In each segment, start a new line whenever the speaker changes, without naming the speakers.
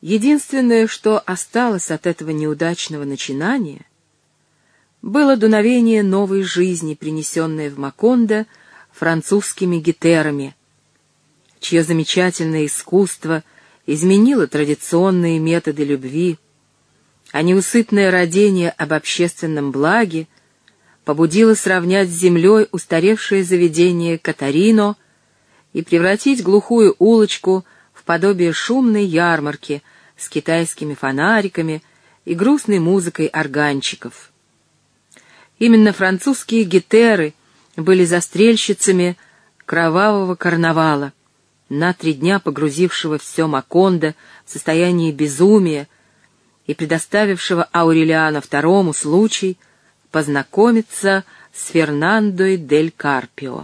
Единственное, что осталось от этого неудачного начинания, было дуновение новой жизни, принесенное в Макондо французскими гетерами, чье замечательное искусство изменило традиционные методы любви, а неусыпное радение об общественном благе побудило сравнять с землей устаревшее заведение Катарино и превратить глухую улочку в подобие шумной ярмарки с китайскими фонариками и грустной музыкой органчиков. Именно французские гетеры были застрельщицами кровавого карнавала, на 3 дня погрузившего все Макондо в состояние безумия и предоставившего Аурелиано II случай познакомиться с Фернандой дель Карпио.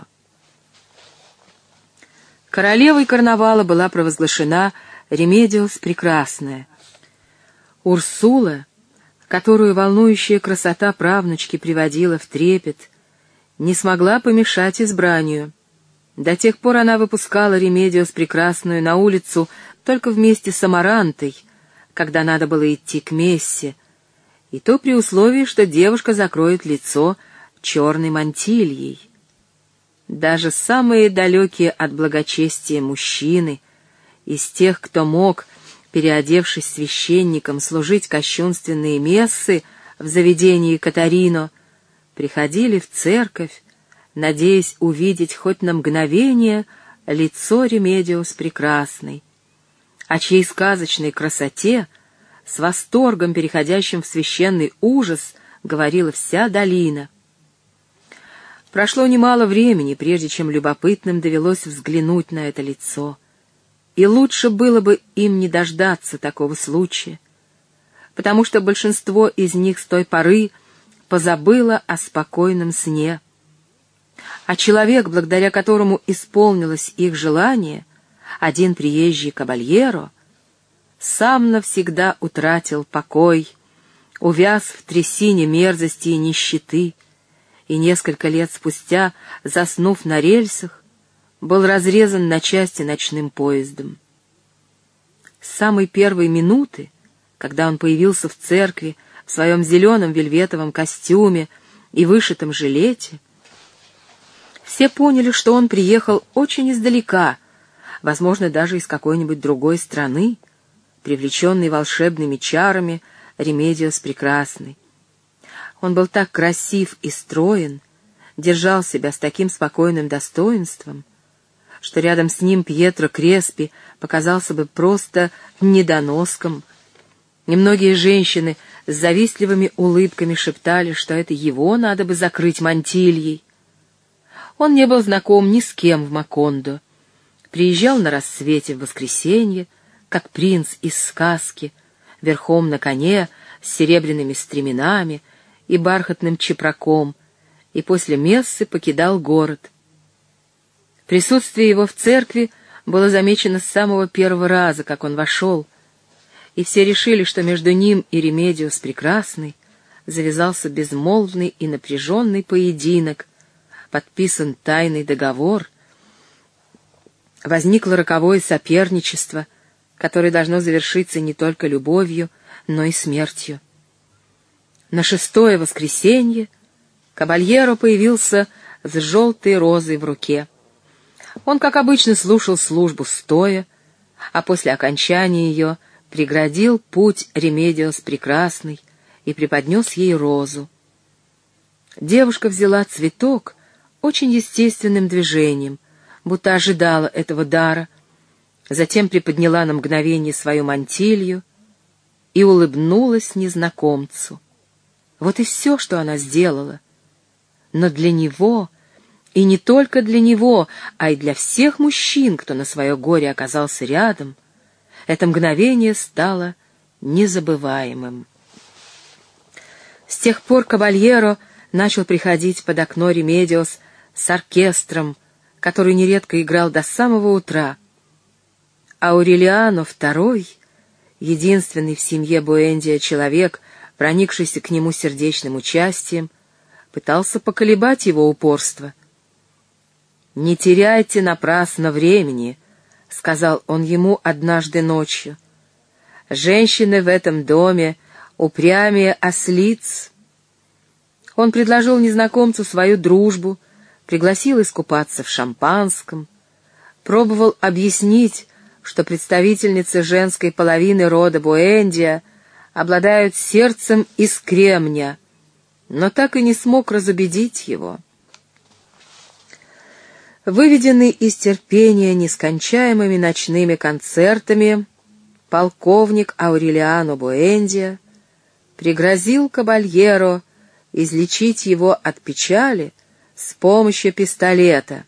Королевой карнавала была провозглашена Ремедиос Прекрасная. Урсула, которую волнующая красота правнучки приводила в трепет, не смогла помешать избранию. До тех пор она выпускала Ремедиос Прекрасную на улицу только вместе с Амарантой, когда надо было идти к мессе, и то при условии, что девушка закроет лицо черной мантильей. Даже самые далекие от благочестия мужчины, из тех, кто мог, переодевшись священником, служить кощунственные мессы в заведении Катарино, приходили в церковь, надеясь увидеть хоть на мгновение лицо Ремедиос Прекрасной, о чьей сказочной красоте, с восторгом переходящим в священный ужас, говорила вся долина. Прошло немало времени, прежде чем любопытным довелось взглянуть на это лицо, и лучше было бы им не дождаться такого случая, потому что большинство из них с той поры позабыло о спокойном сне, а человек, благодаря которому исполнилось их желание, один приезжий кабальеро, сам навсегда утратил покой, увяз в трясине мерзости и нищеты, и несколько лет спустя, заснув на рельсах, был разрезан на части ночным поездом. С самой первой минуты, когда он появился в церкви в своем зеленом вельветовом костюме и вышитом жилете, все поняли, что он приехал очень издалека, возможно, даже из какой-нибудь другой страны, привлеченный волшебными чарами Ремедиос Прекрасной. Он был так красив и строен, держал себя с таким спокойным достоинством, что рядом с ним Пьетро Креспи показался бы просто недоноском. Немногие женщины с завистливыми улыбками шептали, что это его надо бы закрыть мантильей. Он не был знаком ни с кем в Макондо. Приезжал на рассвете в воскресенье, как принц из сказки, верхом на коне с серебряными стременами и бархатным чепраком, и после мессы покидал город. Присутствие его в церкви было замечено с самого первого раза, как он вошел, и все решили, что между ним и Ремедиос Прекрасной завязался безмолвный и напряженный поединок, подписан тайный договор, возникло роковое соперничество, которое должно завершиться не только любовью, но и смертью. На 6-е воскресенье кабальеро появился с желтой розой в руке. Он, как обычно, слушал службу стоя, а после окончания ее преградил путь Ремедиос Прекрасной и преподнес ей розу. Девушка взяла цветок очень естественным движением, будто ожидала этого дара, затем приподняла на мгновение свою мантилью и улыбнулась незнакомцу. Вот и все, что она сделала. Но для него, и не только для него, а и для всех мужчин, кто на свое горе оказался рядом, это мгновение стало незабываемым. С тех пор кабальеро начал приходить под окно Ремедиос с оркестром, который нередко играл до самого утра. Аурелиано II, единственный в семье Буэндиа человек, проникшийся к нему сердечным участием, пытался поколебать его упорство. «Не теряйте напрасно времени», — сказал он ему однажды ночью. Женщины в этом доме упрямее ослиц. Он предложил незнакомцу свою дружбу, пригласил искупаться в шампанском, пробовал объяснить, что представительницы женской половины рода Буэндия обладают сердцем из кремня, но так и не смог разубедить его. Выведенный из терпения нескончаемыми ночными концертами, полковник Аурелиано Буэндия пригрозил кабальеро излечить его от печали с помощью пистолета.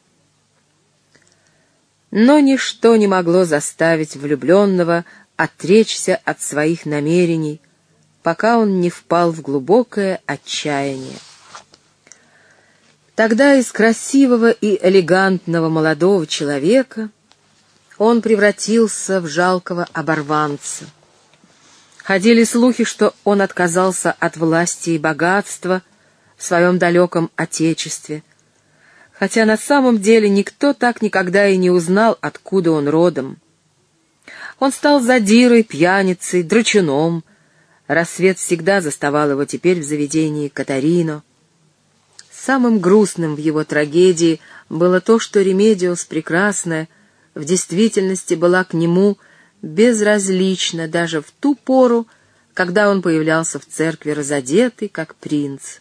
Но ничто не могло заставить влюбленного отречься от своих намерений, пока он не впал в глубокое отчаяние. Тогда из красивого и элегантного молодого человека он превратился в жалкого оборванца. Ходили слухи, что он отказался от власти и богатства в своем далеком отечестве, хотя на самом деле никто так никогда и не узнал, откуда он родом. Он стал задирой, пьяницей, драчуном. Рассвет всегда заставал его теперь в заведении Катарино. Самым грустным в его трагедии было то, что Ремедиос Прекрасная в действительности была к нему безразлична даже в ту пору, когда он появлялся в церкви разодетый, как принц.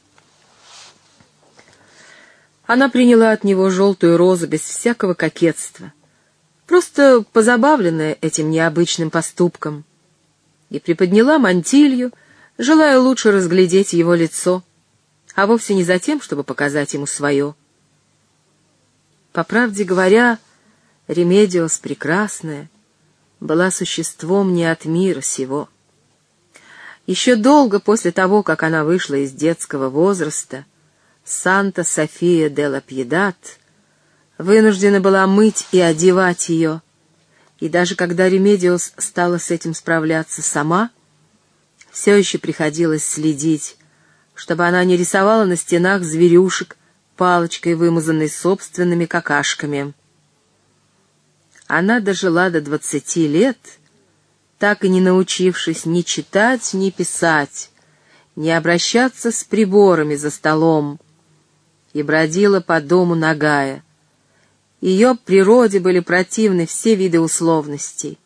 Она приняла от него желтую розу без всякого кокетства, просто позабавленная этим необычным поступком, и приподняла мантилью, желая лучше разглядеть его лицо, а вовсе не за тем, чтобы показать ему свое. По правде говоря, Ремедиос Прекрасная была существом не от мира сего. Еще долго после того, как она вышла из детского возраста, Санта-София де ла Пьедад вынуждена была мыть и одевать ее, и даже когда Ремедиос стала с этим справляться сама, все еще приходилось следить, чтобы она не рисовала на стенах зверюшек палочкой, вымазанной собственными какашками. Она дожила до 20 лет, так и не научившись ни читать, ни писать, ни обращаться с приборами за столом, и бродила по дому нагая. Ее природе были противны все виды условностей.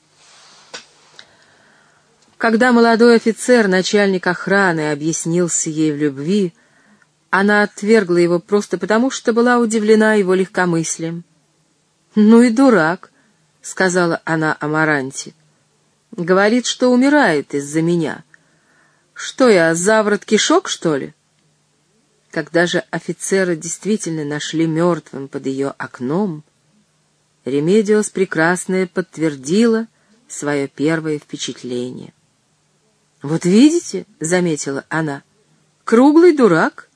Когда молодой офицер, начальник охраны, объяснился ей в любви, она отвергла его просто потому, что была удивлена его легкомыслием. «Ну и дурак», — сказала она Амаранте. «Говорит, что умирает из-за меня. Что я, заворот кишок, что ли?» Когда же офицера действительно нашли мертвым под ее окном, Ремедиос Прекрасная подтвердила свое первое впечатление. «Вот видите», — заметила она, — «круглый дурак».